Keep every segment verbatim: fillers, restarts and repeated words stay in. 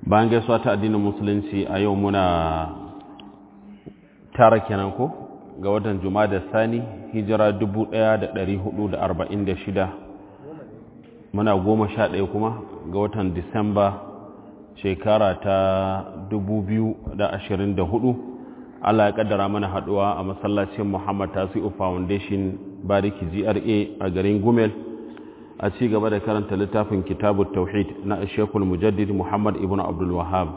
bayan gaisuwa ta addinin musulunci a yau muna tara kenan ko ga watan Jumada Sani hijira dubu ɗaya da ɗari hudu da arba'in da shida muna goma sha ɗaya kuma ga watan Disamba shekara ta dubu biyu da ashirin da hudu. Allah ya kaddara mana haduwa a masallacin Muhammad Tasi'u Foundation Bariki G R A a garin Gumel a ci gaba da karanta littafin Kitabut Tauhid na Sheikhul Mujaddid Muhammad ibn Abdul Wahhab.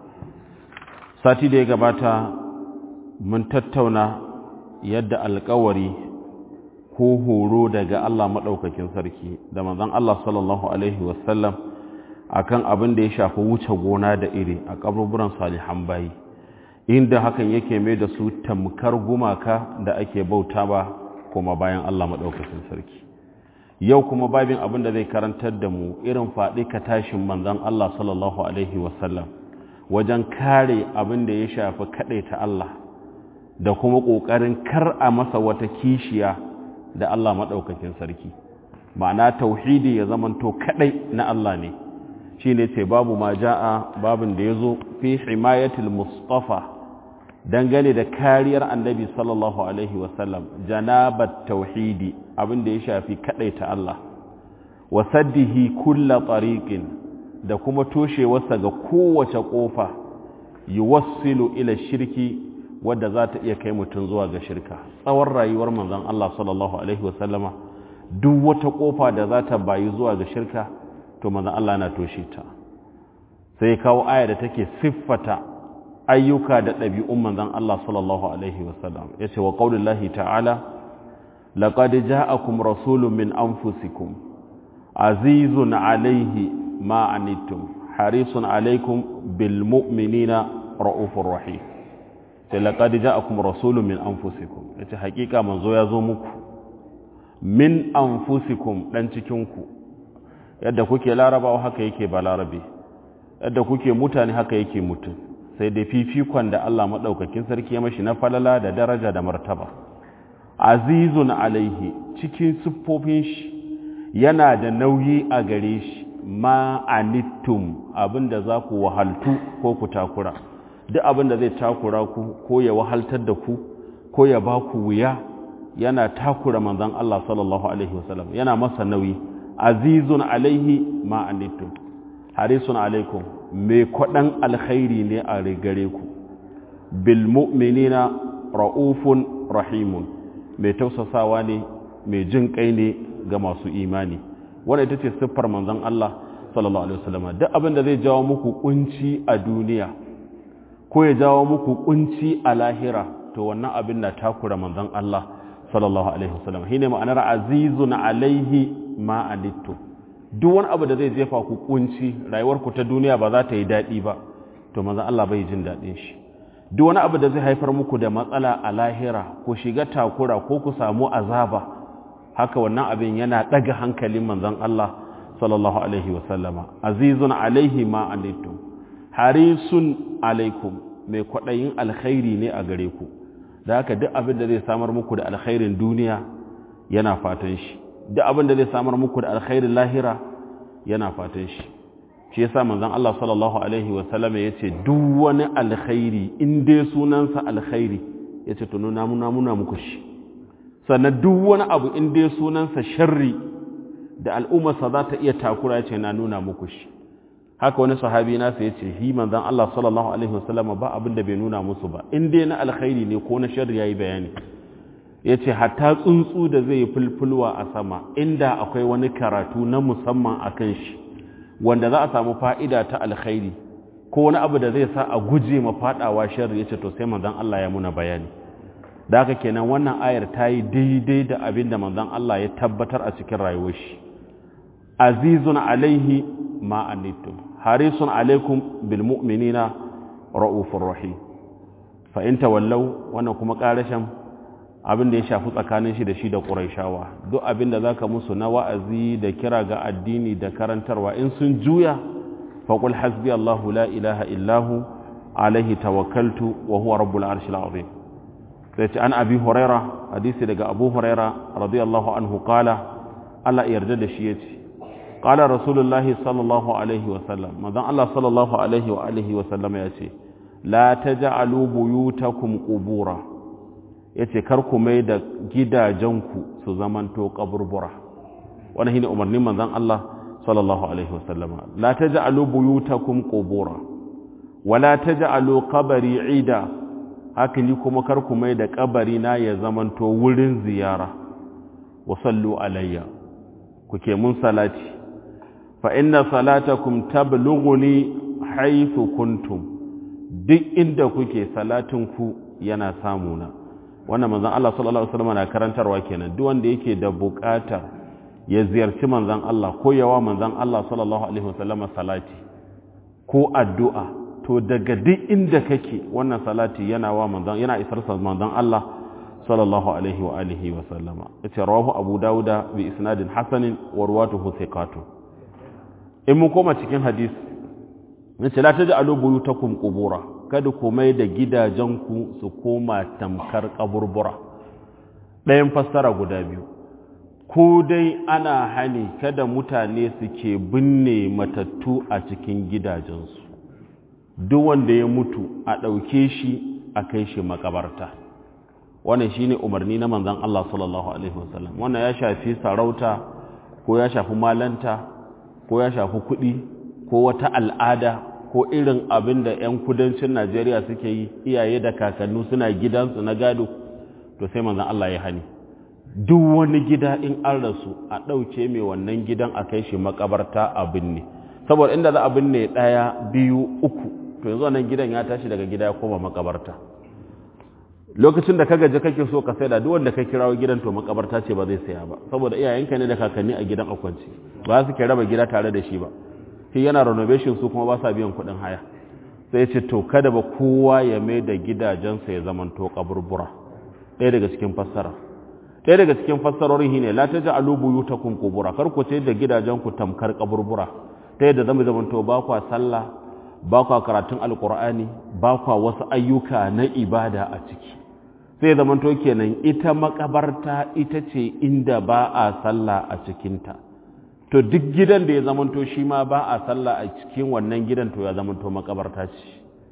Sati da ya gabata mun tattauna yadda alƙawari ko horo daga Allah madaukakin sarki da manzon Allah sallallahu alaihi wasallam akan abin da ya shafi wuce gona da iri a kaburburan salihan bayi, inda hakan yake mai da su tamkar gumaka da ake bauta ba kuma bayan Allah madaukakin sarki. Yau kuma babin abin da zai karantar da mu irin faɗi ka tashin manzon Allah sallallahu alaihi wasallam wajen kare abin da ya shafi kaɗaita Allah da kuma ƙoƙarin kar a masa wata kishiya da Allah maɗaukakin sarki. Ma'ana tauhidi ya zamanto kaɗai na Allah ne. Shi ne ce babu ma ja'a babin da ya zo fi himayatul Mustafa dangane da kariyar annabi sallallahu alaihi wasallam janabat tauhidi abin da ya shafi kaɗaita Allah wa saddihi kulla tariqin da kuma toshewarsa ga kowace ƙofa yuwassilu ila shirki wadda za ta iya kai mutum zuwa ga shirka. Tsawon rayuwar manzon Allah sallallahu alaihi wasallama duk wata ƙofa da za ta bayi zuwa ga shirka to manzon Allah na toshe ta. Sai kawo aya da take siffata ayyuka da ɗabi'un manzon Allah sallallahu alaihi wasallam. Yace wa qaulillahi ta'ala laqad ja'akum rasulun min anfusikum azizun alayhi ma anittum harisun alaykum bil mu'minina raufur rahim. Sai laqad ja'akum rasulun min anfusikum, yace hakika manzo ya zo muku min anfusikum dan cikin ku. Yadda kuke larabawa haka yake ba larabe, yadda kuke mutane haka yake mutum, sai da fifikon da Allah madaukakin sarki ya mashi na falala da daraja da martaba. Azizun alaihi, cikin siffofin shi yana da nauyi a gare shi, ma anittum, abinda za ku wahaltu ko ku takura. Duk abinda zai takura ku ko ya wahaltar da ku ko ya ba ku wuya yana takura manzon Allah sallallahu alaihi wasallam, yana masa nauyi. Azizun alaihi ma anittum harisun alaikum, mai kwaɗan alkhairi ne a gare ku. Bil mu'minina ra'ufun rahimun, mai tausasawa ne mai jin kai ne ga masu imani. Wannan ita ce siffar manzon Allah sallallahu alaihi wasallam. Duk abin da zai jawo muku kunci a duniya ko ya jawo muku kunci a lahira to wannan abin na takura manzon Allah sallallahu alaihi wasallam. Shine ma'anar azizun alaihi ma anittum. Duk wani abu da zai jefa ku kunci, rayuwarku ta duniya ba za ta yi daɗi ba to manzon Allah bai jin daɗin shi. Duk wani abu da zai haifar muku da matsala a lahira, ku shiga takura ko ku samu azaba, haka wannan abin yana ɗaga hankalin manzon Allah sallallahu alaihi wasallama. Azizun alaihi ma anittum harisun alaikum, mai kwaɗayin alkhairi ne a gare ku. Da haka duk abin da zai samar muku da alkhairin duniya yana fatan shi, duk abin da zai samar muku da alkhairin lahira yana fatan shi. Shi yasa manzon Allah sallallahu alaihi wa sallam yace duk wani alkhairi in dai sunansa alkhairi yace to nuna muna muna muku shi. Sannan duk wani abu in dai sunansa sharri da al'umma sa za ta iya takura yace na nuna muku shi. Haka wani sahabi na sai yace hi manzon Allah sallallahu alaihi wa sallam ba abin da bai nuna musu ba, in dai na alkhairi ne ko na sharri yayi bayani. Ya ce hatta tsuntsu da zai yi fulfulwa a sama inda akwai wani karatu na musamman a kan shi wanda za a samu fa'ida ta alkhairi ko wani abu da zai sa a guje ma faɗawa sharri, ya ce to sai manzon Allah ya muna bayani. Da haka kenan wannan ayar ta yi daidai da abin da manzon Allah ya tabbatar a cikin rayuwar shi. Azizun alaihi ma anittum harisun alaikum bil mu'minina ra'ufur rahim. Fa in tawallaw, wannan kuma ƙarashin abin da ya shafi tsakanin shi da shi da Qurayshawa. Duk abin da zaka musu na wa'azi da kira ga addini da karantarwa in sun juya faqul hasbi Allahu la ilaha illahu alaihi tawakkaltu wa huwa rabbul arshil azim. Sai ce an Abi Huraira, hadisi daga Abu Huraira radiyallahu anhu qala, Allah yarda da shi yace qala rasulullahi sallallahu alaihi wa sallam manzon Allah sallallahu alaihi wa alihi wa sallam ya ce la taj'alu buyutakum qubura yace kar ku mai da gidajenku su zamanto kaburbura wannan shine umarnin manzon Allah sallallahu alaihi wa sallam la taj'alu buyutakum qubura wala taj'alu qabri 'ida haka ni kuma kar ku mai da kabari na ya zamanto wurin ziyara wa sallu alayya kuke mun salati fa inna salatakum tablughuni haythu kuntum duk inda kuke salatin ku yana samuna wannan manzon Allah sallallahu alaihi wasallam na karantarwa kenan duk wanda yake da bukata ya ziyarci manzon Allah ko yawa manzon Allah sallallahu alaihi wasallam salati ko addu'a to daga duk inda kake wannan salati yana wa manzon yana isar sa manzon Allah sallallahu alaihi wa alihi wa sallama yace rawahu abu dauda bi isnadin hasanin wa ruwatuhu thiqatu in mun koma cikin hadisi yace la taj'alu buyutakum qubura kada ku mai da gidajenku su koma tamkar kaburbura ɗayan fassara guda biyu ko dai ana hani kada mutane suke binne matattu a cikin gidajensu duk wanda ya mutu a ɗauke shi a kai shi makabarta wannan shine umarni na manzon Allah sallallahu alaihi wasallam wannan ya shafi sarauta ko ya shafi malanta ko ya shafi kuɗi ko wata al'ada ko irin abin da 'yan kudancin Najeriya suke yi iyaye da kakannu suna gidansu na gado to sai manzon Allah ya hani duk wani gida in an rasu a ɗauke mai wannan gidan a kai shi makabarta a binne saboda inda za a binne ɗaya biyu uku to yanzu wannan gidan ya tashi daga gida ya koma makabarta lokacin da ka gaje kake so ka saida duk wanda ka kirawo gidan to makabarta ce ba zai saya ba saboda iyayenka ne da kakanni a gidan akwanci ba su ke raba gida tare da shi ba shi yana renovation su kuma ba sa biyan kuɗin haya sai ce to kada ba kowa ya mai da gidajensa ya zamanto kaburbura ɗaya daga cikin fassara ɗaya daga cikin fassarorin shine la taj'alu buyutakum qubura kar ku ce da gidajenku tamkar kaburbura ta yadda zama zamanto ba kwa sallah ba kwa karatun alqur'ani ba kwa wasu ayyuka na ibada a ciki sai zamanto kenan ita makabarta ita ce inda ba a sallah a cikinta to duk gidan da ya zamanto shi ma ba a sallah a cikin wannan gidan to ya zamanto makabarta ce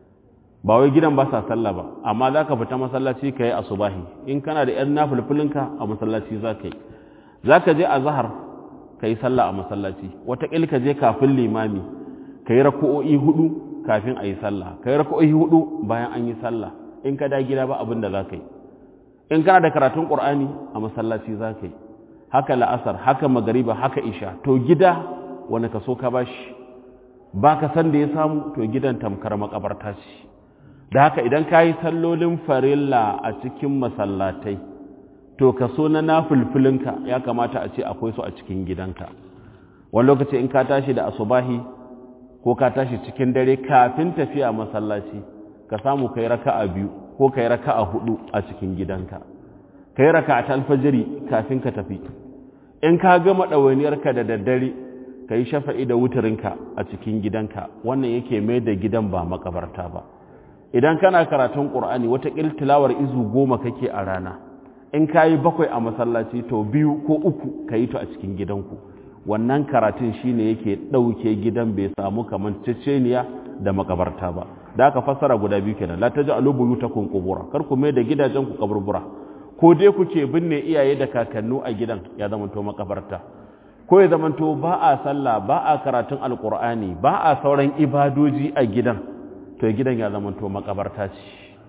ba wai gidan ba sa sallah ba amma za ka fita masallaci ka yi asubahi in kana da 'yan nafulfulinka a masallaci za ka yi za ka je a zahar ka yi sallah a masallaci wataƙil ka je kafin limami ka yi rako'o'i hudu kafin a yi sallah ka yi rako'o'i hudu bayan an yi sallah in ka da gida ba abin da za ka yi in kana da karatun ƙur'ani a masallaci za ka yi haka la'asar haka magariba haka isha to gida wani ka so ka bashi ba ka san da ya samu to gidan tamkar makabarta ce da haka idan ka yi sallolin farilla a cikin masallatai to kaso na nafulfulinka ya kamata a ce akwai su a cikin gidanka wani lokaci in ka tashi da asubahi ko ka tashi cikin dare kafin tafiya masallaci ka samu kai raka'a biyu ko kai raka'a hudu a cikin gidanka kai raka'a ta alfajiri kafin ka tafi in ka gama ɗawainiyarka da daddare ka yi shafa'i da wutarinka a cikin gidanka wannan yake mai da gidan ba makabarta ba idan kana karatun ƙur'ani wata tilawar izu goma kake a rana in ka yi bakwai a masallaci to biyu ko uku ka yi to a cikin gidanku wannan karatun shine yake ɗauke gidan bai samu kamar ceceniya da makabarta ba da aka fassara guda biyu kenan la taj'alu buyutakum qubura kar ku mai da gidajenku kaburbura ko dai kuke binne iyaye da kakannu a gidan ya zamanto makabarta ko ya zamanto ba a sallah ba a karatun alqur'ani ba a sauran ibadoji a gidan to gidan ya zamanto makabarta ce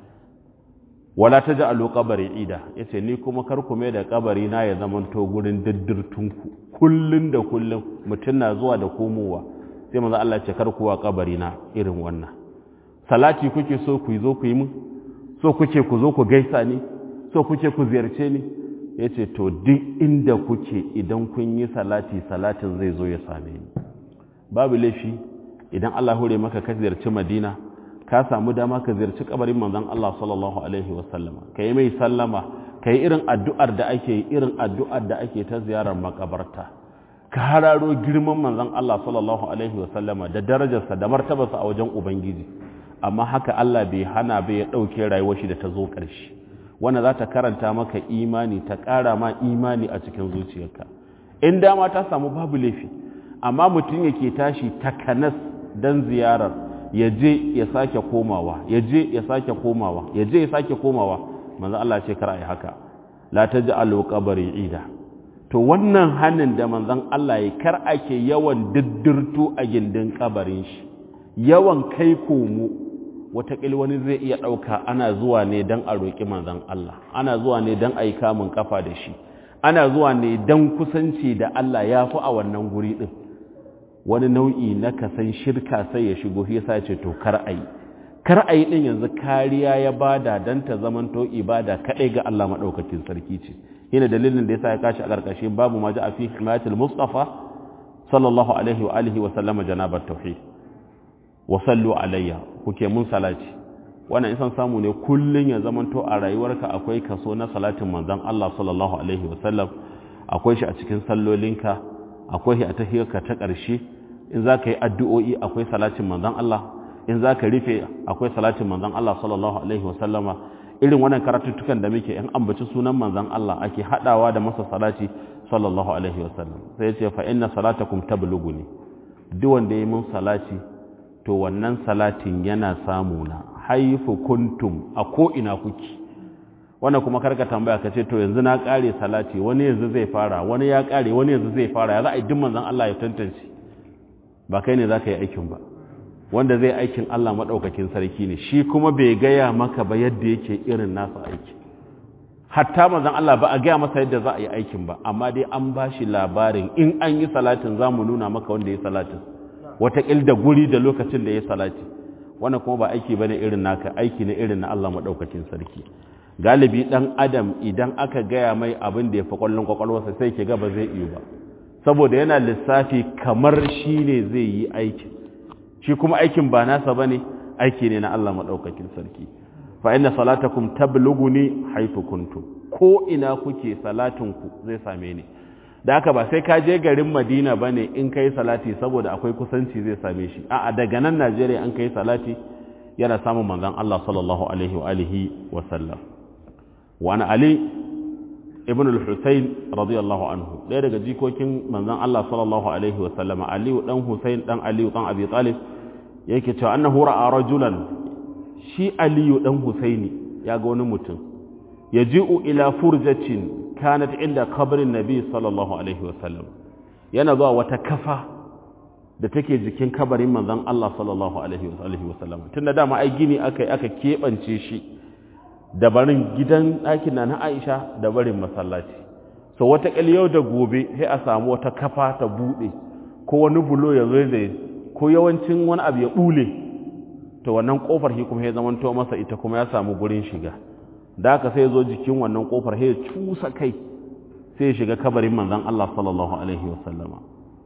wala taj'alu qabri ida yace ni kuma kar ku mai da kabari na ya zamanto gurin diddirtunku kullun da kullun mutun na zuwa da komowa sai manzo Allah ya ce kar ku wa kabari na irin wannan salati kuke so ku zo ku yi mun so kuke ku zo ku gaisa ni so kuke ku ziyarce ni yace to duk inda kuke idan kun yi salati salatin zai zo ya same ni babu laifi idan Allah hore maka ka ziyarci Madina ka samu dama ka ziyarci kabarin manzon Allah sallallahu alaihi wasallama kai mai sallama kai irin addu'ar da ake irin addu'ar da ake ta ziyarar makabarta ka hararo girman manzon Allah sallallahu alaihi wasallama da darajarsa da martabarsa a wajen ubangiji amma haka Allah bai hana bai ya dauke rayuwar shi da ta zo ƙarshe wanda za ta karanta maka imani ta ƙara ma imani a cikin zuciyarka in dama ta samu babu laifi amma mutum yake tashi takanas dan ziyarar ya je ya sake komawa ya je ya sake komawa ya je ya sake komawa manzo Allah ce kar ai haka la taj'alu qabri ida to wannan hannun da manzon Allah ya kar ake yawan diddirtu a gindin kabarin shi yawan kai komo watakil wani zai iya ɗauka ana zuwa ne don a roƙi manzon Allah ana zuwa ne don a yi kamun kafa da shi ana zuwa ne don kusanci da Allah ya fi a wannan guri ɗin wani nau'i na kasan shirka sai ya shigo ya sa ce to kar a yi kar a yi ɗin yanzu kariya ya bada don ta zamanto ibada kaɗai ga Allah maɗaukakin sarki ce yana dalilin da ya sa ya kashi a ƙarƙashin babu ma ja a fi himayatul mustafa sallallahu alaihi wa alihi wa sallama janabar tauhid wa sallu alayya kuke mun salati wannan in san samu ne kullun ya zamanto a rayuwarka akwai kaso na salatin manzon Allah sallallahu alaihi wa sallam akwai shi a cikin sallolinka akwai shi a tahiyarka ta ƙarshe in zaka yi addu'o'i akwai salatin manzon Allah in zaka rufe akwai salatin manzon Allah sallallahu alaihi wa sallama irin wannan karatuttukan da muke in ambaci sunan manzon Allah ake hadawa da masa salati sallallahu alaihi wa sallam sai ya ce fa inna salatakum tablughuni duk wanda yayi mun salati to wannan salatin yana samu na haifu kuntum a ko ina kuki wannan kuma karka tambaya ka ce to yanzu na kare salati wani yanzu zai fara wani ya kare wani yanzu zai fara ya za a yi dimman zan Allah ya tantance ba kai ne za ka yi aikin ba wanda zai aikin Allah maɗaukakin sarki ne shi kuma bai gaya maka ba yadda yake irin nasa aiki hatta manzon Allah ba a gaya masa yadda za a yi aikin ba amma dai an ba shi labarin in an yi salatin za mu nuna maka wanda ya salatin wataƙil da guri da lokacin da ya salati wannan kuma ba aiki bane irin naka aiki ne irin na Allah maɗaukakin sarki galibi ɗan adam idan aka gaya mai abin da ya fi ƙwallon ƙwaƙwalwarsa sai ke ga ba zai iya ba saboda yana lissafi kamar shi ne zai yi aikin shi kuma aikin ba nasa ba ne aiki ne na Allah maɗaukakin sarki fa inna salatakum tablughuni haythu kuntum ko ina kuke salatinku zai same ni da haka ba sai ka je garin Madina bane in kai salati saboda akwai kusanci zai same shi a'a daga nan Najeriya an kai salati yana samun manzon Allah sallallahu alaihi wa alihi wa sallam wa ana Ali ibn al-Husayn radiyallahu anhu ɗaya daga jikokin manzon Allah sallallahu alaihi wa sallam Ali dan Husayn dan Ali dan Abi Talib yake cewa annahu ra'a rajulan shi Ali dan Husaini ya ga wani mutum yaji'u ila furjatin kanat inda kabarin nabi sallallahu alaihi wa sallam yana zuwa wata kafa da take jikin kabarin manzon Allah sallallahu alaihi wa sallam tunda dama ai gini aka aka kebance shi da barin gidan ɗakin na Aisha da barin masallaci so wata yau da gobe sai a samu wata kafa ta bude ko wani bulo ya zo zai ko yawancin wani abu ya bule to wannan kofar shi kuma ya zamanto masa ita kuma ya samu gurin shiga da haka sai zo jikin wannan kofar sai ya cusa kai sai ya shiga kabarin manzon Allah sallallahu alaihi wa sallama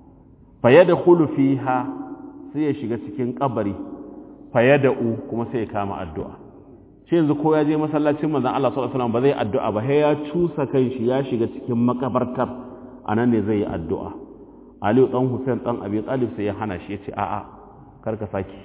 fa yadkhulu fiha sai ya shiga cikin kabari fa yad'u kuma sai ya kama addu'a shi yanzu ko ya je masallacin manzon Allah sallallahu alaihi wasallam ba zai addu'a ba sai ya cusa kai shi ya shiga cikin makabartar anan ne zai yi addu'a Ali dan Hussein dan Abi Talib sai ya hana shi yace a'a karka saki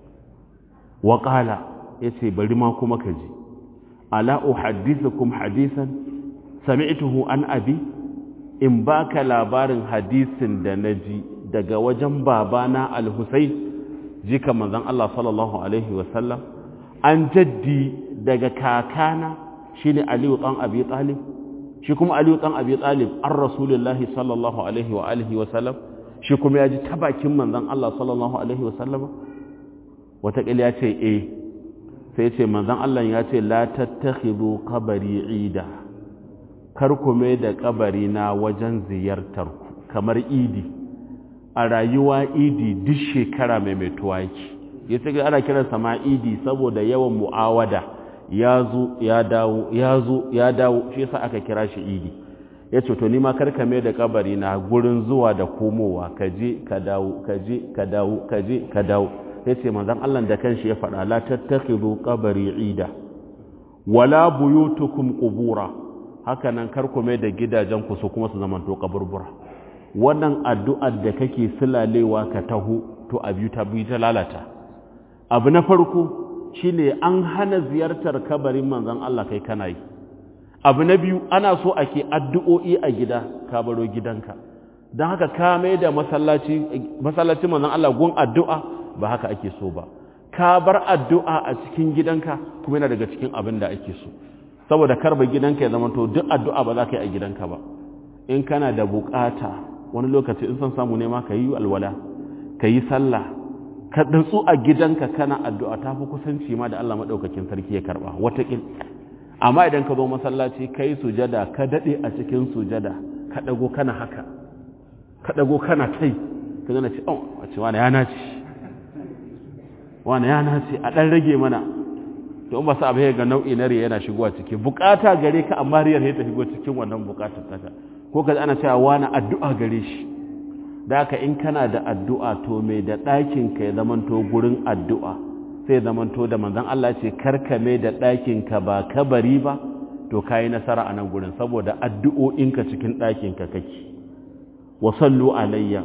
wa qala yace bari ma kuma ka ji ala uhaddithukum hadisan sami'tuhu an abi in baka labarin hadisin da naji daga wajen babana al-Husayn jika manzon Allah sallallahu alaihi wasallam an jaddi daga kakana shine Ali dan Abi Talib shi kuma Ali dan Abi Talib an Rasulullahi sallallahu alaihi wa alihi wasallam shi kuma yaji ta bakin manzon Allah sallallahu alaihi wasallam wata kila ya ce eh sai ce manzon Allah ya ce la tattakhidhu qabri ida kar ku mai da kabari na wajen ziyartar ku kamar idi a rayuwa idi duk shekara mai metuwa yake yace ga ana kiran sa ma idi saboda yawan muawada ya zo ya dawo ya zo ya dawo shi yasa aka kira shi idi yace to ni ma kar ka mai da kabari na gurin zuwa da komowa kaje ka dawo kaje ka dawo kaje ka dawo yace manzon Allah da kanshi ya faɗa la tattakhidhu qabri ida wala buyutukum qubura haka nan kar ku mai da gidajen ku su kuma su zama to kaburbura wannan addu'ar da kake sulalewa ka taho to abiyu ta bi ta lalata abu na farko shine an hana ziyartar kabarin manzon Allah kai kana yi abu na biyu ana so ake addu'o'i a gida ka baro gidanka don haka ka mai da masallaci masallacin manzon Allah gun addu'a ba haka ake so ba. Ka bar addu'a a cikin gidanka kuma yana daga cikin abin da ake so, saboda karba gidanka ya zama to duk addu'a ba za ka yi a gidanka ba. In kana da bukata wani lokaci in san samu ne ma ka yi alwala, ka yi sallah, ka dantsu a gidanka kana addu'a ta fi kusanci ma da Allah maɗaukakin sarki ya karɓa wataƙil. Amma idan ka zo masallaci ka yi sujada, ka daɗe a cikin sujada, ka ɗago kana haka, ka ɗago kana kai, ka zana ce, oh, a ce wani ya naci, wani ya naci, a ɗan rage mana. To in ba sa abu ya ga nau'i na riya yana shigowa ciki, bukata gare ka amma riyar ya ta shigo cikin wannan bukatar taka. Ko ka ana cewa wani addu'a gare shi. Da haka in kana da addu'a to mai da ɗakinka ya zamanto gurin addu'a sai zamanto da manzon Allah ce karka mai da ɗakinka ba kabari ba, to ka yi nasara a nan gurin saboda addu'o'inka cikin ɗakinka kake. Wa sallu alayya,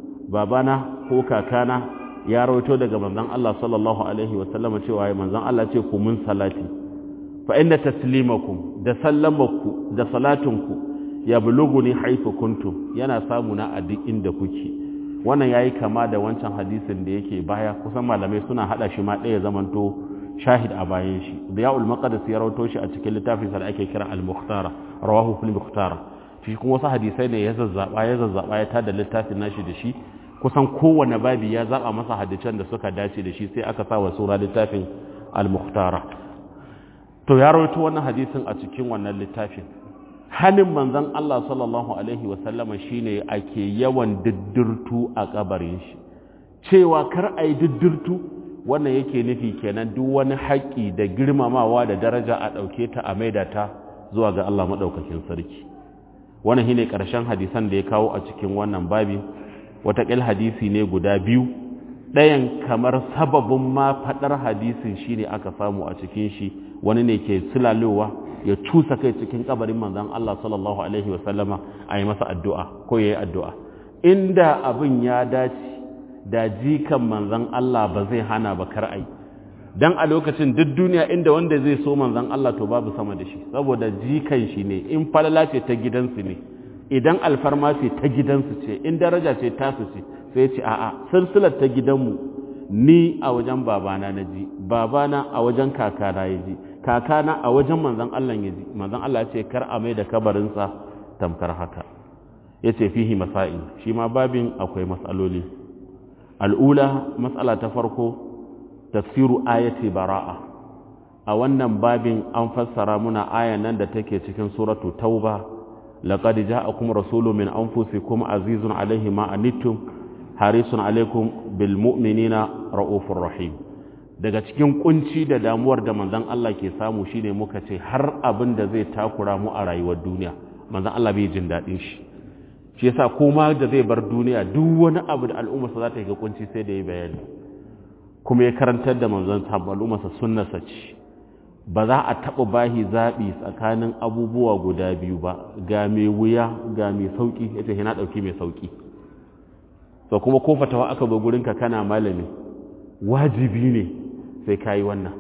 babana ko kakana ya rawaito daga manzon Allah sallallahu alaihi wa sallama cewa manzon Allah ce ku mun salati, fa inna taslimakum da sallamaku da salatunku ya buluguni haifu kuntum yana samu na a duk inda kuke. Wannan yayi kama da wancan hadisin da yake baya, kusan malamai suna hada shi ma ɗaya zamanto shahid a bayan shi. Diya'ul Maqdis ya rawaito shi a cikin littafin sa da ake kira Al-Mukhtara, rawahu fil Mukhtara. Shi kuma wasu hadisai ne ya zazzaba ya zazzaba ya tada littafin nashi da shi, kusan kowanne babi ya zaba masa hadisan da suka dace da shi sai aka sa wa sura littafin Al-Mukhtara. To ya rawaito wannan hadisin a cikin wannan littafin. Hannun manzon Allah sallallahu alaihi wasallama shine ake yawan diddirtu a kabarin shi, cewa kar a yi diddirtu wannan yake nufi kenan duk wani haƙƙi da girmamawa da daraja a ɗauke ta a maida ta zuwa ga Allah maɗaukakin sarki. Wannan shine ƙarshen hadisan da ya kawo a cikin wannan babi. Wataƙil hadisi ne guda biyu, ɗayan kamar sababin ma faɗar hadisin shine aka samu a cikin shi, wani ne ke sulalowa ya cusa kai cikin kabarin manzon Allah sallallahu alaihi wasallama a yi masa addu'a ko ya yi addu'a. Inda abin ya dace da jikan manzon Allah ba zai hana ba kar ai, dan a lokacin duk duniya inda wanda zai so manzon Allah to babu sama da shi, saboda jikan shi ne, in falala ce ta gidansu ne, idan alfarma ce ta gidansu ce, in daraja ce tasu ce, sai ce a'a silsilar ta gidanmu ni a wajen babana na ji, babana a wajen kakana ya ji, kakana a wajen manzon Allah ya ji. Manzon Allah ce kar a mai da kabarinsa tamkar haka. Ya ce fihi masail, shi ma babin akwai matsaloli. Al'ula, matsala ta farko, tafsiru ayati bara'a. A wannan babin an fassara muna ayan nan da take cikin suratu Tauba, laqad ja'akum rasulun min anfusikum azizun alayhi ma anittum harisun alaikum bil mu'minina ra'ufur rahim. Daga cikin kunci da damuwar da manzon Allah ke samu shine muka ce har abin da zai takura mu a rayuwar duniya manzon Allah bai jin dadin shi. Shi yasa koma da zai bar duniya duk wani abu da al'umma za ta yi ga kunci sai da yi bayani. Kuma ya karantar da manzon sa al'umma sa sunnarsa ce. Ba za a taɓa bahi zaɓi tsakanin abubuwa guda biyu ba, ga mai wuya ga mai sauƙi, yace yana ɗauki mai sauƙi. So kuma ko fatawa aka zo gurinka kana malami, wajibi ne sai ka yi wannan.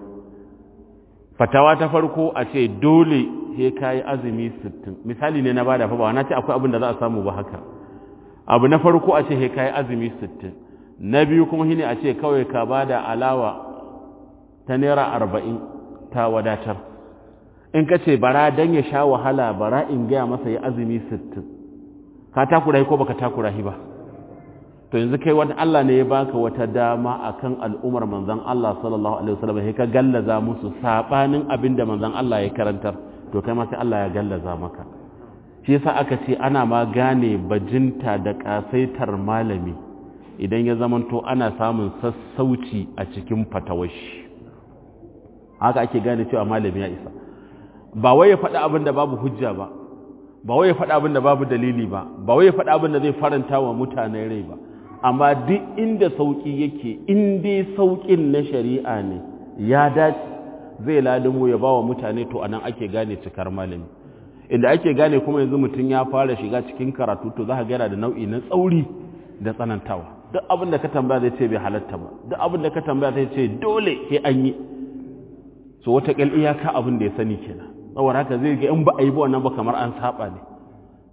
Fatawa ta farko a ce dole sai ka yi azumi sittin, misali ne na bada fa ba na ce akwai abin da za a samu ba haka. Abu na farko a ce sai ka yi azumi sittin, na biyu kuma shine a ce kawai ka bada alawa ta naira arba'in ta wadatar. In ka ce bara dan ya sha wahala bara in gaya masa ya azumi sittin, ka takura ko baka takura shi ba. To yanzu kai wani Allah ne ya baka wata dama akan al'umar manzon Allah sallallahu alaihi wasallam, sai ka gallaza musu sabanin abinda manzon Allah ya karantar, to kai ma sai Allah ya gallaza maka. Shi yasa aka ce ana ma gane bajinta da kasaitar malami idan ya zamanto ana samun sassauci a cikin fatawashi. Haka ake gane cewa malami ya isa. Ba wai ya faɗi abin da babu hujja ba, ba wai ya faɗi abin da babu dalili ba, ba wai ya faɗi abin da zai faranta wa mutane rai ba. Amma duk inda sauƙi yake, in dai sauƙin na shari'a ne ya dace zai ladimo ya ba wa mutane, to anan ake gane cikar malami. Inda ake gane kuma yanzu mutum ya fara shiga cikin karatu, to za ka gana da nau'i na tsauri da tsanantawa. Duk abin da ka tambaya zai ce bai halatta ba, duk abin da ka tambaya zai ce dole sai an yi. So wata ƙal iyaka abin da ya sani kenan. Saboda haka zai ga in ba a yi ba wannan ba kamar an saba ne.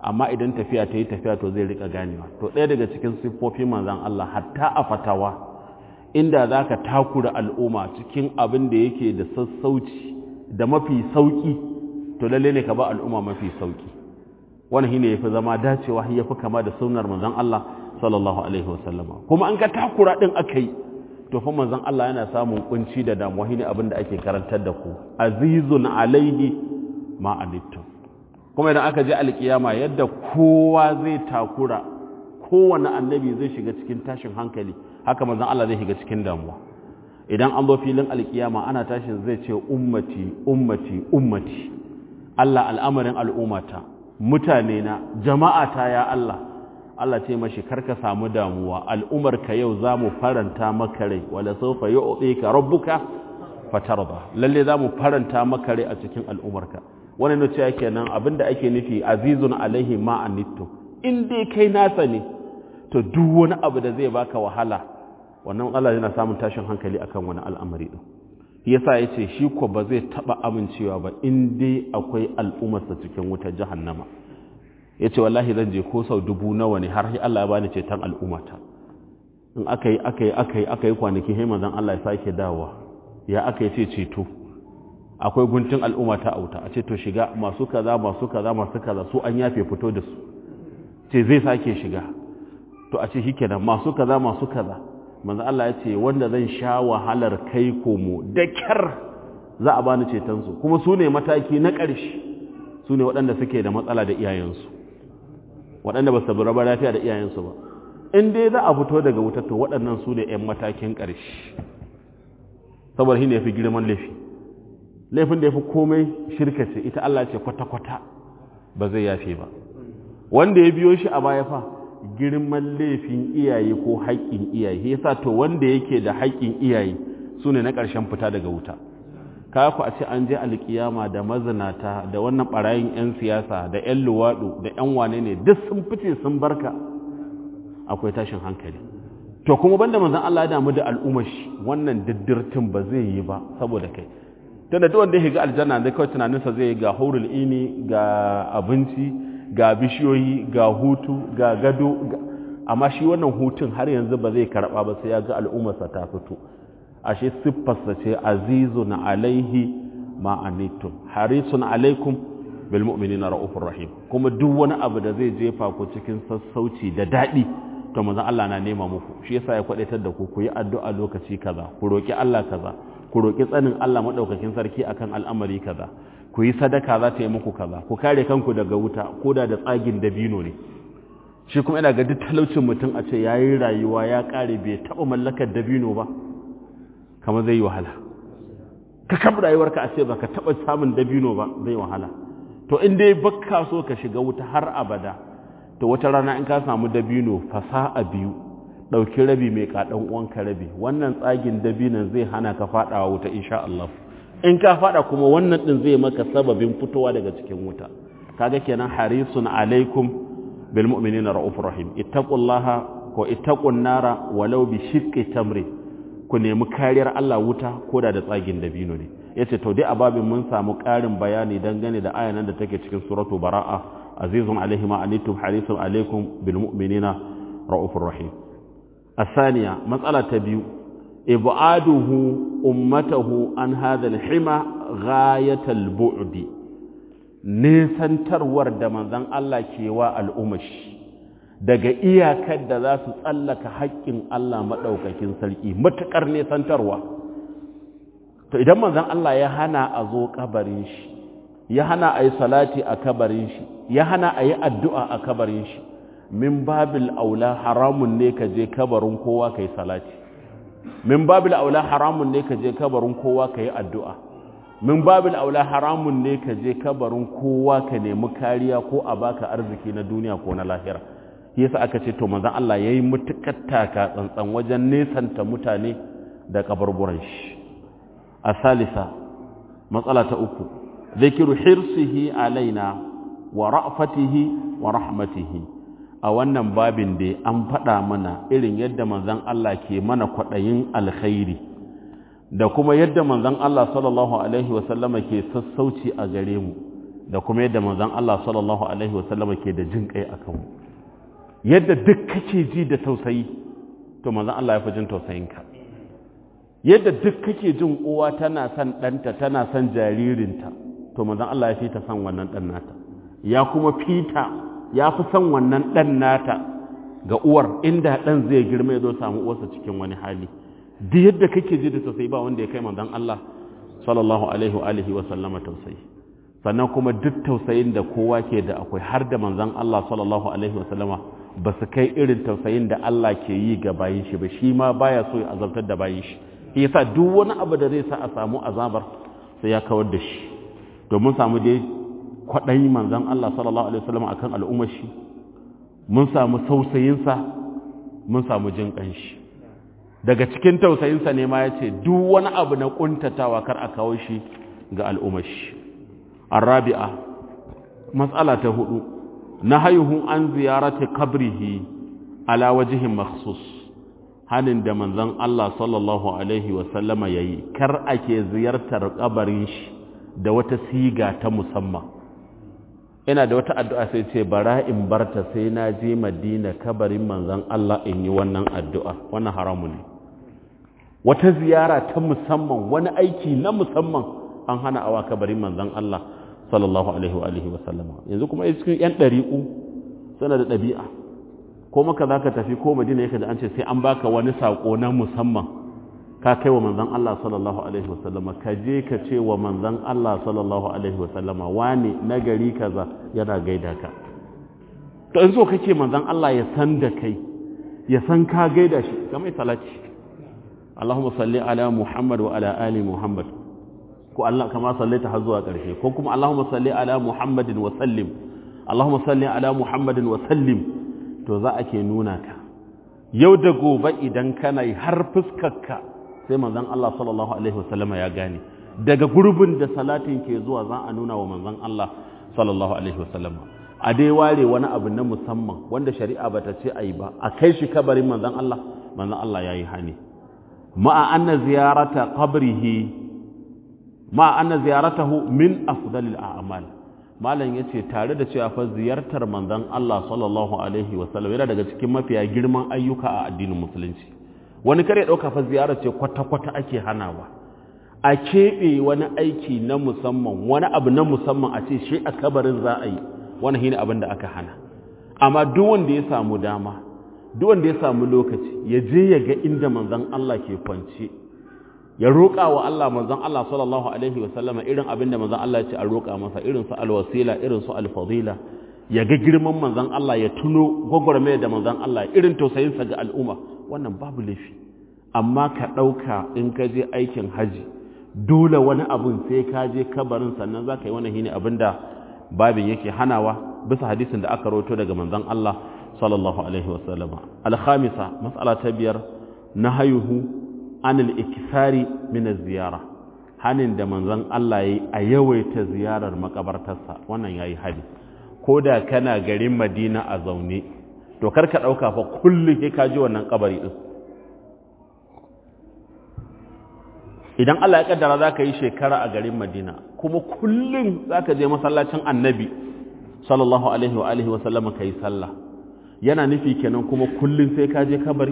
amma idan tafiya ta yi tafiya to zai rika ganewa. To ɗaya daga cikin siffofin manzon Allah hatta a fatawa inda za ka takura al'umma cikin abin da yake da sassauci da mafi sauki to lalle ne ka ba al'umma mafi sauki. Wannan shine yafi zama dacewa yafi kama da sunnar manzon Allah sallallahu alaihi wasallama. Kuma an ga takura din akai to fa manzon Allah yana samun kunci da damuwa shine abin da ake karantar da ku azizun alaihi ma anittum. Kuma idan aka je alkiyama yadda kowa zai takura kowanne annabi zai shiga cikin tashin hankali haka manzon Allah zai shiga cikin damuwa. Idan an zo filin alkiyama ana tashin zai ce ummati ummati ummati, Allah al'amarin al'ummata, mutane na, jama'ata ya Allah. Allah ce mashi karka samu damuwa, al'umarka yau za mu faranta maka rai, wala sawfa yu'tika rabbuka fatarda. Lalle za mu faranta maka rai a cikin al'umarka. Wannan ne cewa kenan abinda ake nufi azizun alaihi ma anittu. In dai kai nasa ne to duk wani abu da zai baka wahala wannan Allah yana samun tashin hankali akan wani al'amari din. Yasa yace shi ko ba zai taba amincewa ba in dai akwai al'ummarsa cikin wutar jahannama. Yace wallahi zan je ko sau dubu nawa ne har sai Allah ya bani ceton al'ummata. In akai akai akai akai kwanaki sai manzon Allah ya sake dawowa. Ya akai ce ceto. Akwai guntun al'ummata a wuta a ce to shiga masu kaza masu kaza masu kaza su an yafe fito da su. Ce zai sake shiga. To a ce shikenan masu kaza masu kaza manzo Allah ya ce wanda zan sha wahalar kai komo da kyar za a bani cetonsu kuma su ne mataki na ƙarshe su ne waɗanda suke da matsala da iyayensu waɗanda ba su raba lafiya da iyayensu ba in dai za a fito daga wutar to waɗannan su ne 'yan matakin ƙarshe saboda shi ne ya fi girman laifi laifin da ya fi komai shirka ce ita Allah ce kwata-kwata ba zai yafe ba wanda ya biyo shi a baya fa girman laifin iyaye ko haƙƙin iyaye yasa to wanda yake da haƙƙin iyaye su ne na ƙarshen fita daga wuta ka ku a ce an je alƙiyama da mazinata da wannan ɓarayin 'yan siyasa da 'yan luwaɗu da 'yan wane ne duk sun fice sun barka akwai tashin hankali to kuma banda manzon Allah ya damu da al'ummar shi wannan diddirtin ba zai yi ba saboda kai tunda duk wanda ya shiga aljanna da kawai tunaninsa zai yi ga haurul ini ga abinci ga bishiyoyi ga hutu ga gado amma shi wannan hutun har yanzu ba zai karba ba sai ya ga al'ummarsa ta fito ashe siffarsa ce azizun alaihi ma anittum harisun alaikum bil mu'minina raufur rahim kuma duk wani abu da zai jefa ku cikin sassauci da dadi to manzon Allah na nema muku shi yasa ya kwadaitar da ku ku yi addu'a lokaci kaza ku roki Allah kaza ku roki tsanin Allah madaukakin sarki akan al'amari kaza ku yi sadaka za ta yi muku kaza ku kare kanku daga wuta koda da tsagin dabino ne shi kuma ina ga duk talaucin mutum a ce yayi rayuwa ya kare bai taba mallakar dabino ba kamar zai yi wahala ka kab rayuwarka a ce baka taba samun dabino ba zai wahala to in dai bakka so ka shiga wuta har abada to wata rana in ka samu dabino fasaha biyu dauki rabi mai kadan uwanka rabi wannan tsagin dabinon zai hana ka fadawa wuta insha Allah in ka fada kuma wannan din zai maka sababin fitowa daga cikin wuta kaga kenan harisun alaikum bil mu'minina raufur rahim ittaqullaha ko ittaqun nara walau bi shiqqi tamri ku nemi kariyar Allah wuta koda da tsagin dabino ne yace to dai ababin mun samu karin bayani dangane da ayan da take cikin suratu baraa azizun alaihi ma anitum harisun alaikum bil mu'minina raufur rahim الثانية مسألة تبيو إبعاده أمته عن هذا الحمى غاية البعد نيسان ترور دمان الله كيواء الأمش daga iyakar da za su tsallaka haƙƙin Allah maɗaukakin sarki matuƙar nisan tarwa to idan manzon Allah ya hana a zo kabarin shi ya hana a yi salati a kabarin shi ya hana a yi addu'a a kabarin shi min babil aula haramun ne ka je kabarin kowa kai salati min babil aula haramun ne ka je kabarin kowa kai addu'a min babil aula haramun ne ka je kabarin kowa ka nemi kariya ko a baka arziki na duniya ko na lahira yasa aka ce to manzon Allah yayi mutukar taka tsantsan wajen nesanta mutane da kabarburan shi a salisa matsala ta uku zikiru hirsihi alaina wa ra'fatihi wa rahmatihi a wannan babin da an faɗa mana irin yadda manzon Allah ke mana kwaɗayin alkhairi da kuma yadda manzon Allah sallallahu alaihi wasallama ke sassauci a gare mu da kuma yadda manzon Allah sallallahu alaihi wasallama ke da jin kai akan mu yadda duk kake ji da tausayi to manzon Allah ya fi jin tausayinka yadda duk kake jin uwa tana son ɗanta tana son jaririnta to manzon Allah ya fi ta son wannan ɗan nata ya kuma fita ya fi son wannan ɗan nata ga uwar inda ɗan zai girma ya zo samu uwarsa cikin wani hali duk yadda kake ji da tausayi ba wanda ya kai manzon Allah sallallahu alaihi wa alihi wa sallama tausayi sannan kuma duk tausayin da kowa ke da akwai har da manzon Allah sallallahu alaihi wa sallama ba su kai irin tausayin da Allah ke yi ga bayin shi ba shi ma baya so ya azabtar da bayin shi yasa duk wani abu da zai sa a samu azabar sai ya kawar da shi domin samu dai kwaɗayi manzon Allah sallallahu alaihi wa sallama akan al'ummar shi mun samu tausayinsa mun samu jin ƙanshi daga cikin tausayinsa ne ma ya ce duk wani abu na ƙuntatawa kar a kawo shi ga al'umashi arabi'a matsala ta hudu na haihu an ziyarati qabrihi ala wajihin makhsus hanin da manzon Allah sallallahu alaihi wasallama yayi kar ake ziyartar kabarin shi da wata siga ta musamman ina da wata addu'a sai ce bara in barta sai na je Madina kabarin manzon Allah in yi wannan addu'a wannan haramu ne wata ziyara ta musamman wani aiki na musamman an hana awa kabarin manzon Allah sallallahu alaihi wa alihi wa sallama yanzu kuma cikin yan dariku suna da dabi'a ko maka zaka tafi ko Madina yake da an ce sai an baka wani sako na musamman ka kai wa manzon Allah sallallahu alaihi wa sallama ka je ka ce wa manzon Allah sallallahu alaihi wa sallama wani nagari kaza yana gaida ka to in so kake manzon Allah ya san da kai ya san ka gaida shi kamar salati Allahumma salli ala Muhammad wa ala ali Muhammad ko Allah kama sallaita har zuwa ƙarshe ko kuma Allahumma salli ala Muhammadin wa sallim Allahumma salli ala Muhammadin wa sallim to za a ke nuna ka yau da gobe idan kana yi har fuskarka sai manzon Allah sallallahu alaihi wasallama ya gane daga gurbin da salatin ke zuwa za a nuna wa manzon Allah sallallahu alaihi wasallama a dai ware wani abu na musamman wanda shari'a bata ce ayi ba a kai shi kabarin manzon Allah manzon Allah yayi hani ma'a anna ziyarata qabrihi ma'a anna ziyaratahu min afdalil a'mal malam yace tare da cewa fa ziyartar manzon Allah sallallahu alaihi wasallam yana daga cikin mafiya girman ayyuka a addinin musulunci wani kare dauka fa ziyarar ce kwata kwata ake hanawa a kebe wani aiki na musamman wani abu na musamman a ce shi a kabarin za a yi wani shine abin da aka hana amma duk wanda ya samu dama duk wanda ya samu lokaci ya je ya ga inda manzon Allah ke kwance ya roƙa wa Allah manzon Allah sallallahu alaihi wa sallama irin abin da manzon Allah ya ce a roƙa masa irin su alwasila irin su alfadila ya ga girman manzon Allah ya tuno gwagwarmaya da manzon Allah irin tausayin sa ga al'umma wannan babu laifi amma ka dauka in ka je aikin haji dole wani abun sai ka je kabarin sannan zaka yi wannan shine abinda babin yake hanawa bisa hadisin da aka rawaito daga manzon Allah sallallahu alaihi wa sallama al-khamisa mas'ala ta biyar nahayuhu anil ikisari min ziyara hanin da manzon Allah yayi a yawaita ziyarar makabartarsa wannan yayi hadi koda kana garin Madina a zaune to karka dauka fa kullu sai ka ji wannan kabari din idan Allah ya kaddara zaka yi shekara a garin Madina kuma kullun zaka je masallacin Annabi sallallahu alaihi wa alihi wa sallam kai sallah yana nufi kenan kuma kullun sai ka je kabari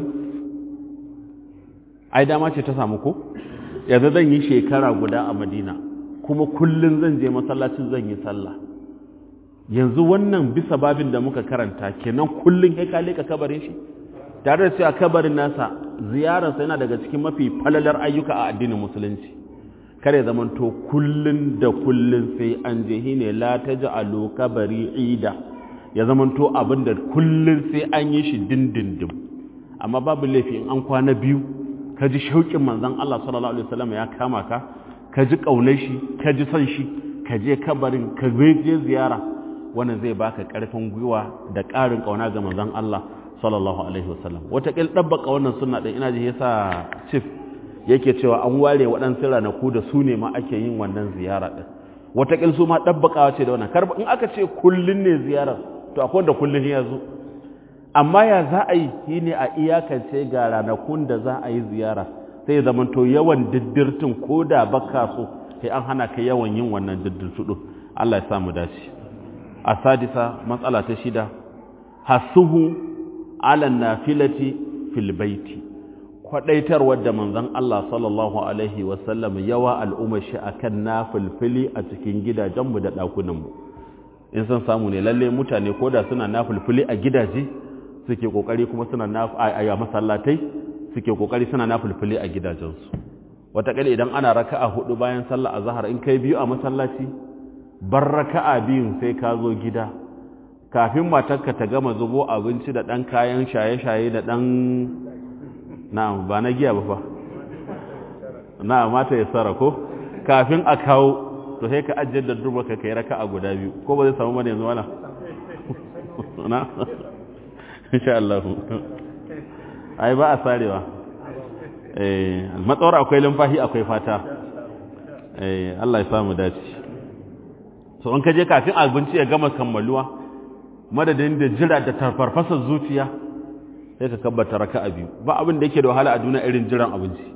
ai dama ce ta samu ko yanzu zan yi shekara guda a Madina kuma kullun zan je masallacin zan yi sallah yanzu wannan bisa babin da muka karanta kenan kullun kai ka leka kabarin shi tare da cewa kabarin nasa ziyararsa yana daga cikin mafi falalar ayyuka a addinin musulunci kare zamanto kullun da kullun sai an je hine la taj'alu kabari ida ya zamanto abinda kullun sai an yi shi dindindin amma babu laifi in an kwana biyu ka ji shauƙin manzon Allah sallallahu alaihi wasallam ya kama ka ka ji kaunar shi ka ji son shi ka je kabarin ka je ziyara wannan zai baka ƙarfin gwiwa da ƙarin kauna ga manzon Allah sallallahu alaihi wasallam wata kil dabbaka wannan sunna din ina ji yasa chief yake cewa an ware waɗansu ranaku da su ne ma ake yin wannan ziyara din wata kil su ma dabbakawa ce da wannan kar in aka ce kullun ne ziyarar to akwai wanda kullun ya zo amma ya za a yi shi ne a iyakance ga ranakun da za a yi ziyara sai zamanto yawan diddirtin ko da baka so sai an hana ka yawan yin wannan diddirtudu Allah ya samu dace. Asadisa matsala ta shida hasuhu ala nafilati fil baiti, kwadaitarwar da manzon Allah sallallahu alaihi wasallam yawa al'umma shi akan nafilfili a cikin gidajenmu da ɗakunanmu. In san samu ne lalle mutane koda suna nafilfili a gidaje suke kokari kuma suna a masallatai suke kokari suna nafilfili a gidajensu. Wataƙila idan ana raka'a hudu bayan sallah azhar in kai biyu a masallaci bar raka'a biyun sai ka zo gida kafin matarka ta gama zubo abinci da ɗan kayan shaye-shaye da ɗan na'am ba na giya ba fa na'am mata ya sara ko kafin a kawo to sai ka ajiyar da durba ka kai raka'a guda biyu ko ba zai samu bane yanzu wala na insha Allah ai ba a sarewa eh matsawar akwai lumfahi akwai fata eh Allah ya samu dace. So in ka je kafin abinci ya gama kammaluwa madadin da jira da tarfarfasar zuciya sai ka kabbata raka'a biyu ba abin da yake da wahala a duniya irin jiran abinci.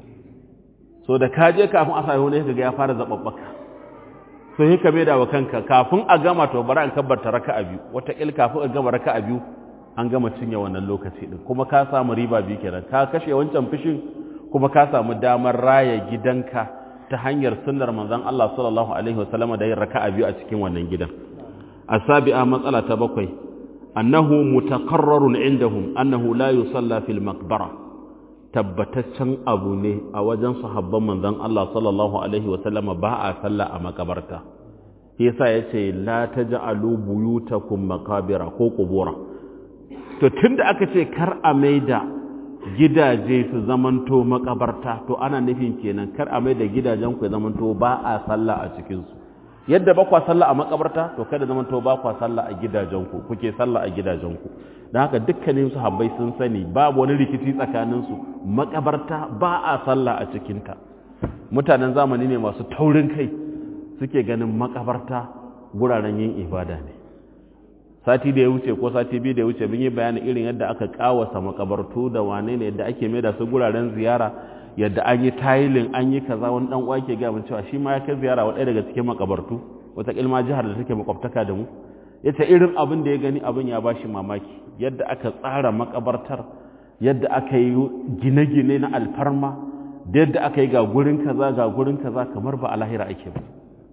So da ka je kafin a sai wani kaga ya fara zababbaka so sai ka maida wa kanka kafin a gama to bari an kabbata raka'a biyu wata kil kafin a gama raka'a biyu an gama cinye wannan lokaci din kuma ka samu riba biyu kenan ka kashe wancan fishin kuma ka samu damar raya gidanka ta hanyar sunnar manzon Allah sallallahu alaihi wasallam da yin raka'a biyu a cikin wannan gidan. Asabi'a matsala ta bakwai annahu mutaqarrarun indahum annahu la yusalla fil maqbara, tabbataccen abu ne a wajen sahabban manzon Allah sallallahu alaihi wasallam ba a salla a makabarta. Yasa yace la taj'alu buyutakum maqabira ko qubura. To tunda aka ce kar a maida gidaje su zamanto makabarta to ana nufin kenan kar a maida gidajen ku zamanto ba a sallah a cikin su. Yadda ba kwa sallah a makabarta to kada zamanto ba kwa sallah a gidajen ku kuke sallah a gidajen ku. Dan haka dukkanin sahabbai sun sani babu wani rikici tsakanin su, makabarta ba a sallah a cikin ta. Mutanen zamani ne masu taurin kai suke ganin makabarta guraren yin ibada ne. Sati da ya wuce ko sati biyu da ya wuce mun yi bayanin irin yadda aka kawasa makabartu da wane ne yadda ake mai da su guraren ziyara, yadda an yi tiling an yi kaza. Wani dan uwa ke ga mun cewa shi ma ya kai ziyara wa ɗaya daga cikin makabartu wata kilma jihar da take makwabtaka da mu, yace irin abin da ya gani abin ya bashi mamaki yadda aka tsara makabartar, yadda aka yi gine-gine na alfarma, da yadda aka yi ga gurin kaza ga gurin kaza kamar ba a lahira ake ba.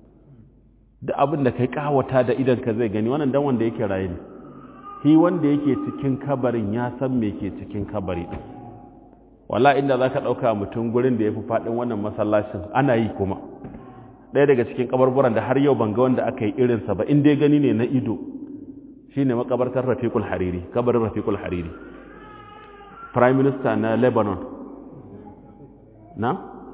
Duk abin da kai kawata da idan ka zai gani wannan dan wanda yake raye ne, shi wanda yake cikin kabarin ya san me ke cikin kabari din. Wallahi inda zaka dauka mutum gurin da yafi fadin wannan masallacin ana yi kuma ɗaya daga cikin kabarburan da har yau ban ga wanda aka yi irin sa ba in dai gani ne na ido shine makabartar Rafiqul Hariri, kabarin Rafiqul Hariri, Prime Minister na Lebanon na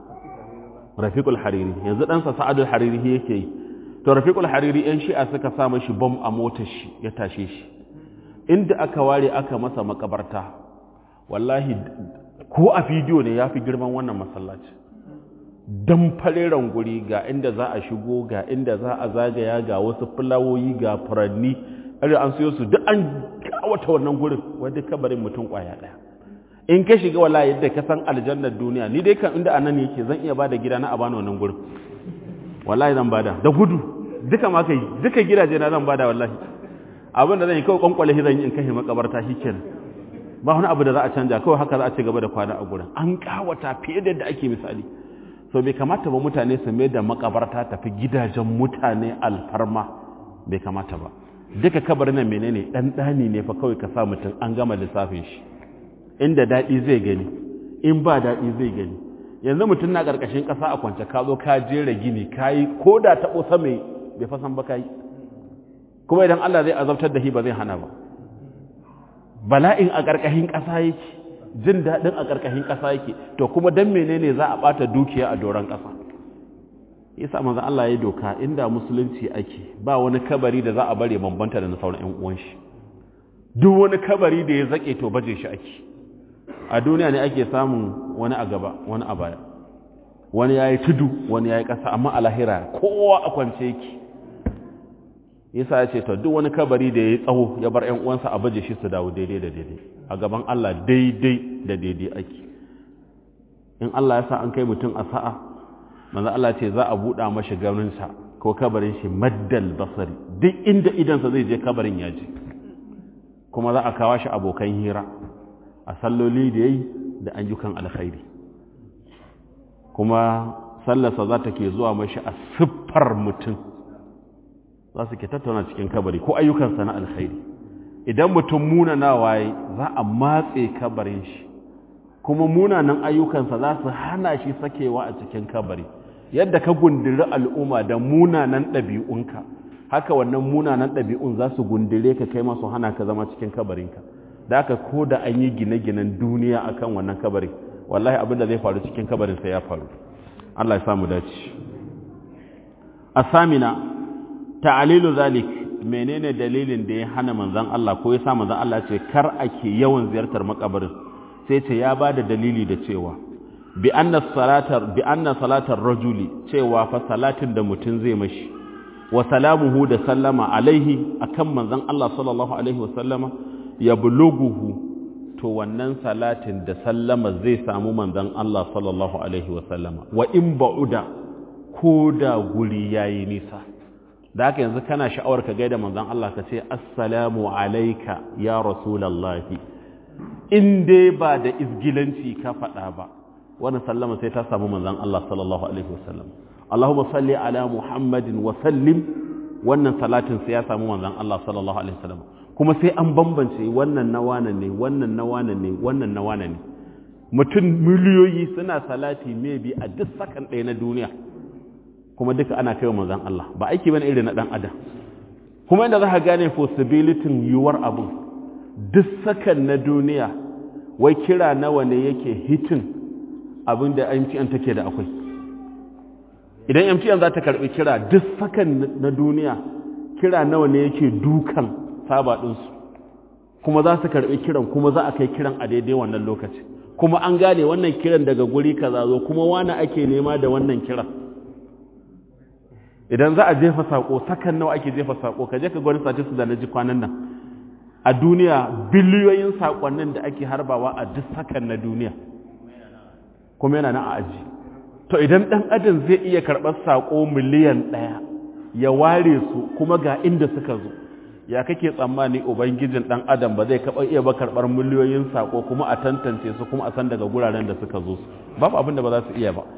Rafiqul Hariri, yanzu dan sa Sa'adul Hariri yake yi. To Rafiqul Hariri yan shi'a suka sa mashi bom a motar shi ya tashe shi, inda aka ware aka masa makabarta wallahi ko a bidiyo ne ya fi girman wannan masallaci. Dan fareren guri ga inda za a shigo ga inda za a zagaya ga wasu fulawoyi ga furanni an siyo su duk an kawata wannan gurin wanda kabarin mutum kwaya daya. In ka shiga wallahi yadda ka san aljannar duniya, ni dai kan inda anan yake zan iya bada gida na a bani wannan gurin wallahi zan bada da gudu duka ma kai duka gidaje na zan bada wallahi. Abin da zan yi kawai kwankwale shi zan yi in kai makabarta shikenan, ba wani abu da za a canja, kawai haka za a ci gaba da kwana a gurin. An kawata fiye da yadda ake misali. So bai kamata ba mutane su mai da makabarta tafi gidajen mutane alfarma, bai kamata ba. Duka kabarin nan menene dan dani ne fa kawai ka sa mutum an gama lissafin shi, inda dadi zai gani in ba dadi zai gani. Yanzu mutum na ƙarƙashin ƙasa a kwance ka zo ka jera gini ka yi ko da taɓo sama bai fasan ba ka yi, kuma idan Allah zai azabtar da shi ba zai hana ba. Bala'in a ƙarƙashin ƙasa yake, jin daɗin a ƙarƙashin ƙasa yake, to kuma dan menene za a ɓata dukiya a doron ƙasa. Yasa manzon Allah ya doka inda musulunci ake ba wani kabari da za a bare bambanta da na sauran ƴan uwan shi. Duk wani kabari da ya zaƙe to baje shi ake. A duniya ne ake samun wani a gaba wani a baya, wani ya yi tudu wani ya yi ƙasa, amma a lahira kowa a kwance yake. Yasa ya ce to duk wani kabari da ya yi tsawo ya bar ƴan uwansa a baje shi su dawo daidai da daidai, a gaban Allah daidai da daidai ake. In Allah ya sa an kai mutum a sa'a, manzo Allah ce za a buɗa mashi ganinsa ko kabarin shi maddal basari duk inda idansa zai je kabarin ya je kuma za a kawo shi abokan hira a salloli da yayi da ayyukan alkhairi kuma sallarsa za ta ke zuwa mashi a siffar mutum za su ke tattauna cikin kabari ko ayyukansa na alkhairi idan mutum munana waye za a matse kabarin shi kuma munanan ayyukansa za su hana shi sakewa a cikin kabari yadda ka gundiri al'umma da munanan ɗabi'unka haka wannan munanan ɗabi'un za su gundire ka kai masu hana ka zama cikin kabarinka da aka ko da an yi gine-ginen duniya akan wannan kabari wallahi abinda zai faru cikin kabarinsa ya faru Allah ya samu dace asamina ta'alilu zalik menene dalilin da ya hana manzon Allah ko ya sa manzon Allah ce kar ake yawan ziyartar makabarin sai ce ya bada dalili da cewa bi anna salatar bi anna salatar rajuli cewa fa salatin da mutun zai mashi wa salamuhu da sallama alaihi akan manzon Allah sallallahu alaihi wa sallama yablughuhu to wannan salatin da sallama zai samu manzon Allah sallallahu alaihi wa sallama wa in ba'uda ko da guri yayi nisa da haka yanzu kana sha'awar ka gaida manzon Allah ka ce assalamu alayka ya rasulullahi in dai ba da izgilanci ka faɗa ba wannan sallama sai ta samu manzon Allah sallallahu alaihi wasallam Allahumma salli ala Muhammadin wa sallim wannan salatin sai ya samu manzon Allah sallallahu alaihi wasallam kuma sai an bambance wannan na wane ne wannan na wane ne wannan na wane ne mutum miliyoyi suna salati maybe a duk sakan ɗaya na duniya kuma duka ana kai wa manzon Allah ba aiki bane irin na dan adam kuma inda za ka gane possibility yuwar abu duk sakan na duniya wai kira nawa ne yake hitin abinda M T N take da akwai idan M T N za ta karbi kira duk sakan na duniya kira nawa ne yake dukan saba ɗinsu kuma za su karbi kiran kuma za a kai kiran a daidai wannan lokaci kuma an gane wannan kiran daga guri kaza zo kuma wani ake nema da wannan kiran idan za a jefa sako sakan nawa ake jefa sako ka je ka gwani sace su da naji kwanan nan a duniya biliyoyin sakonnin da ake harbawa a duk sakan na duniya kuma yana nan a aji to idan dan adam zai iya karɓar sako miliyan ɗaya ya ware su kuma ga inda suka zo ya kake tsammani ubangijin dan adam ba zai kaba iya ba karɓar miliyoyin sako kuma a tantance su kuma a san daga guraren da suka zo babu abin da ba za su iya ba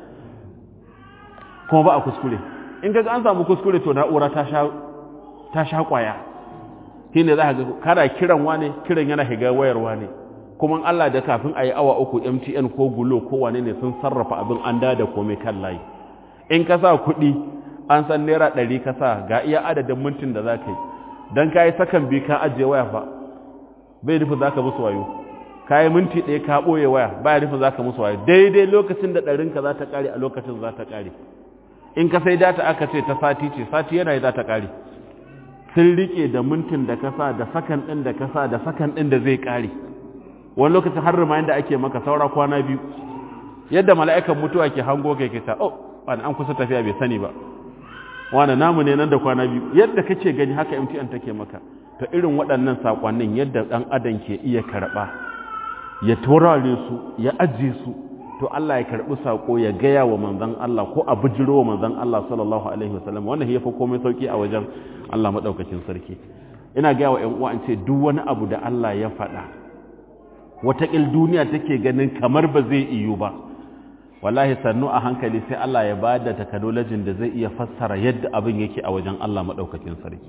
kuma ba a kuskure in ga an samu kuskure to na'ura ta sha ta sha kwaya shine za ka ga kana kiran wane kiran yana higa wayar wane kuma Allah da kafin ayi awa uku M T N ko Glo ko wane ne sun sarrafa abin an da da komai kan layi in ka sa kuɗi an san naira ɗari ka sa ga iya adadin mintin da za ka yi dan kai sakan bi ka ajiye waya fa bai nufi za ka musu wayo kai minti ɗaya ka ɓoye waya baya nufi za ka musu wayo daidai lokacin da ɗarinka za ta ƙare a lokacin za ta ƙare in ka sai data aka ce ta sati ce sati yana yi za ta ƙare sun riƙe da mintin da kasa da sakan ɗin da kasa da sakan ɗin da zai ƙare wani lokacin har rima da ake maka saura kwana biyu yadda mala'ikan mutuwa ke hango kai ke ta oh wani an kusa tafiya bai sani ba wani namu ne nan da kwana biyu yadda kake gani haka M T N take maka ta irin waɗannan saƙonnin yadda ɗan adam ke iya karɓa ya taurare su ya ajiye su to Allah ya karbi sako ya gaya wa manzon Allah ko a bujiro wa manzon Allah sallallahu alaihi wasallam wannan ya fi komai sauki a wajen Allah madaukakin sarki ina gaya wa ƴan uwa an ce duk wani abu da Allah ya faɗa wataƙil duniya take ganin kamar ba zai iyo ba wallahi sannu a hankali sai Allah ya bada technology da zai iya fassara yadda abin yake a wajen Allah madaukakin sarki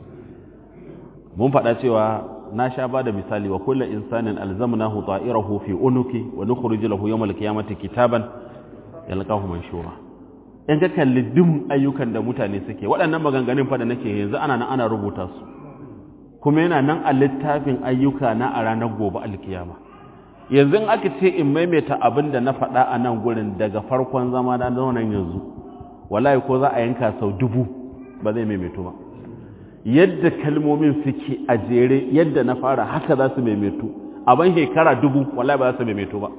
mun faɗa cewa na sha ba da misali wa kullu insanin alzamnahu ta'irahu fi unuki wa nukhrij lahu yawm al-qiyamati kitaban yalqahu manshura in ka kalli dum ayyukan da mutane suke waɗannan maganganun fa da nake yanzu ana nan ana rubuta su kuma yana nan a littafin ayyuka na a ranar gobe alkiyama yanzu in aka ce in maimaita abin da na faɗa a nan gurin daga farkon zama na nan yanzu wallahi ko za a yanka sau dubu ba zai maimaito ba yadda kalmomin suke a jere yadda na fara haka za su maimaitu a ban shekara dubu wallahi ba za su maimaitu ba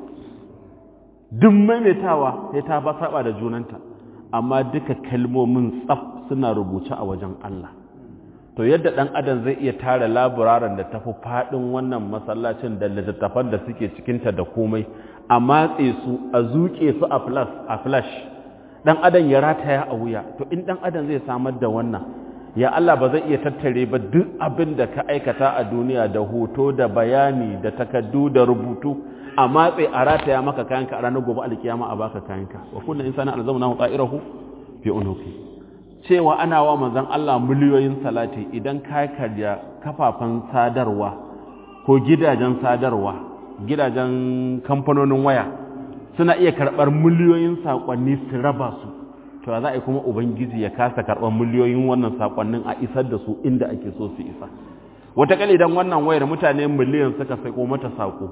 duk maimaitawa sai ta ba saba da junanta amma duka kalmomin tsaf suna rubuce a wajen Allah to yadda dan adam zai iya tara laburaran da tafi fadin wannan masallacin da littattafan da suke cikin ta da komai a matse su a zuke su a flash a flash dan adam ya rataya a wuya. To in dan adam zai samar da wannan, ya Allah ba zai iya tattare ba duk abin da ka aikata a duniya da hoto da bayani da takaddu da rubutu a matsayi a rataya maka kayanka a ranar gobe alkiyama a baka kayanka. Wa kullu insani alzamnahu ta'irahu fi unuqi. Cewa ana wa manzon Allah miliyoyin salati idan ka karya kafafan sadarwa ko gidajen sadarwa, gidajen kamfanonin waya suna iya karɓar miliyoyin saƙonni su raba su, to za a yi kuma ubangiji ya kasa karɓar miliyoyin wannan saƙonnin a isar da su inda ake so su isa. Wataƙila idan wannan wayar mutane miliyan suka saiko mata saƙo,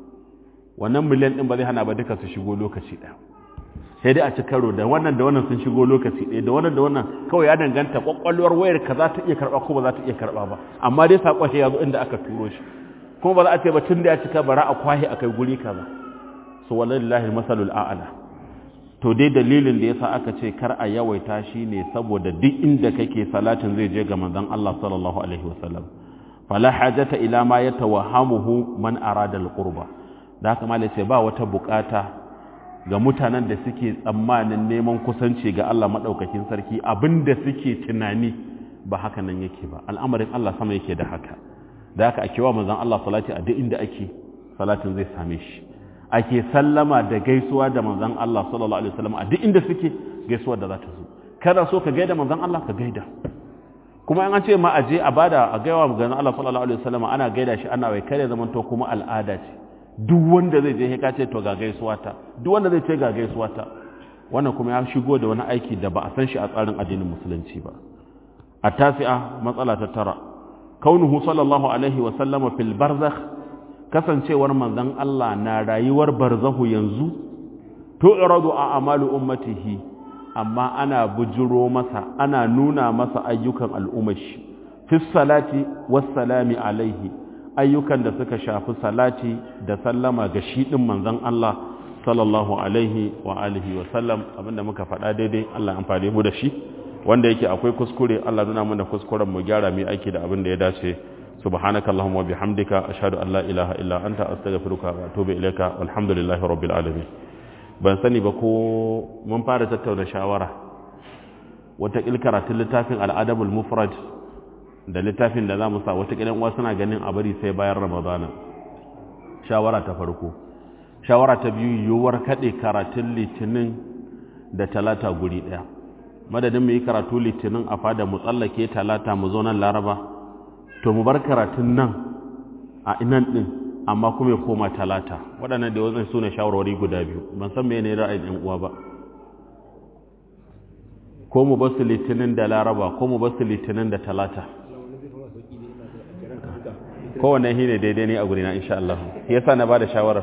wannan miliyan ɗin ba zai hana ba duka su shigo lokaci ɗaya. Sai dai a ci karo da wannan da wannan sun shigo lokaci ɗaya, da wannan da wannan kawai ya danganta ƙwaƙwalwar wayar ka za ta iya karɓa ko ba za ta iya karɓa ba, amma dai saƙon ya zo inda aka turo shi. Kuma ba za a ce ba tun da ya cika bara a kwahe a kai guri kaza. So wallahi masalul a'ala. To dai dalilin da yasa aka ce kar a yawaita shi ne saboda duk inda kake salatin zai je ga manzon Allah sallallahu alaihi wasallam. Fala hajata ila ma yatawahhamuhu man arada alqurba. Da haka malai ce ba wata bukata ga mutanen da suke tsammanin neman kusanci ga Allah madaukakin sarki, abinda suke tunani ba haka nan yake ba. Al'amarin Allah sama yake da haka. Da haka ake wa manzon Allah salati a duk inda ake, salatin zai same shi. Ake sallama da gaisuwa da manzon Allah sallallahu alaihi wasallam a duk inda suke, gaisuwa da za ta zo. Kada so ka gaida manzon Allah ka gaida. Kuma in an ce ma aje a bada a gaiwa manzon Allah sallallahu alaihi wasallam ana gaida shi ana wai kare zaman to kuma al'ada ce. Duk wanda zai je ka ce to ga gaisuwa ta, duk wanda zai ce ga gaisuwa ta. Wannan kuma ya shigo da wani aiki da ba a san shi a tsarin addinin musulunci ba. A tasi'a matsala ta tara, kaunuhu sallallahu alaihi wasallam fil barzakh, kasancewar manzon Allah na rayuwar barzahu yanzu, tu'radu a amalu ummatihi, amma ana bujiro masa ana nuna masa ayyukan al'ummashi fi salati was salami alaihi, ayyukan da suka shafi salati da sallama ga shi din manzon Allah sallallahu alaihi wa alihi wa sallam. Abinda muka faɗa daidai Allah amfane mu da shi, wanda yake akwai kuskure Allah nuna mana kuskuren mu gyara mu aiki da abin da ya dace. subhanakallahumma wa bihamdika ashhadu an la ilaha illa anta astaghfiruka wa atubu ilaika walhamdulillahi rabbil alamin. Ban sani ba ko mun fara tattauna shawara wata karatun littafin al-adabul mufrad da littafin da zamu sa wata kilan wasu suna ganin a bari sai bayan ramadana. Shawara ta farko. Shawara ta biyu, yiwuwar kade karatun litinin da talata guri daya. Madadin mu yi karatu litinin a fada mu tsallake talata mu zo nan laraba, to mu bar karatun nan a inan din amma kuma ya koma talata. Waɗannan da wajen sune shawarwari guda biyu, ban san mene ra'ayin ɗan uwa ba. Ko mu basu litinin da laraba ko mu basu litinin da talata. Kowanne shi ne daidai ne a gurina insha Allah. Shi yasa na bada shawarar.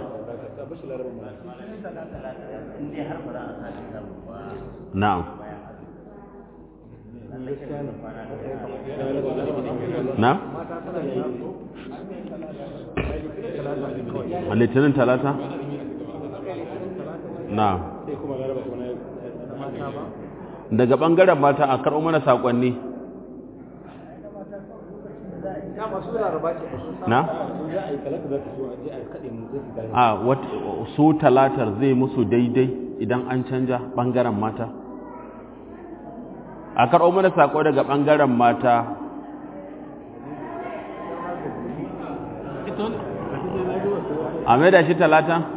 Na'am. Na? A litinin talata? Na. Daga ɓangaren mata a karɓo mana saƙonni. Na? A su talatar zai musu daidai idan an canja ɓangaren mata? A karɓo mana saƙo daga ɓangaren mata. A mai da shi talata?